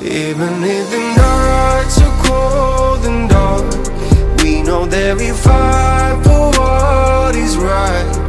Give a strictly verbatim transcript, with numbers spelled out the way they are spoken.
Even if the nights are cold and dark, we know that we fight for what is right.